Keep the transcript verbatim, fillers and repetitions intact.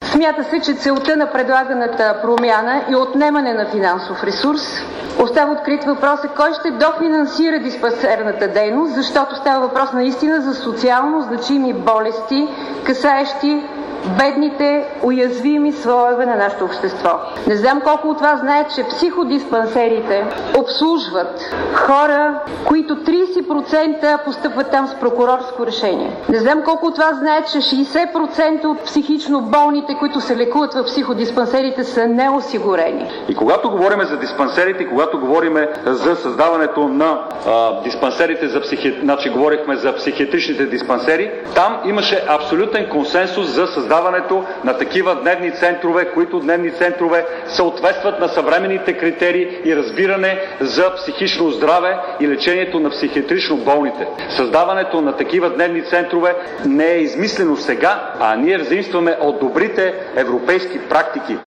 Смята се, че целта на предлаганата промяна е отнемане на финансов ресурс. Остава открит въпросът кой ще дофинансира диспансерната дейност, защото става въпрос наистина за социално значими болести, касаещи бедните, уязвими слоеве на нашето общество. Не знам колко от вас знаят, че психодиспансерите обслужват хора, които трийсет процента постъпват там с прокурорско решение. Не знам колко от вас знаят, че шейсет процента от психично болните, които се лекуват в психодиспансерите, са неосигурени. И когато говорим за диспансерите, когато говорим за създаването на а, диспансерите за психи... значи говорихме за психиатричните диспансери, там имаше абсолютен консенсус за създаването създаването на такива дневни центрове, които дневни центрове съответстват на съвременните критерии и разбиране за психично здраве и лечението на психиатрично болните. Създаването на такива дневни центрове не е измислено сега, а ние взаимстваме от добрите европейски практики.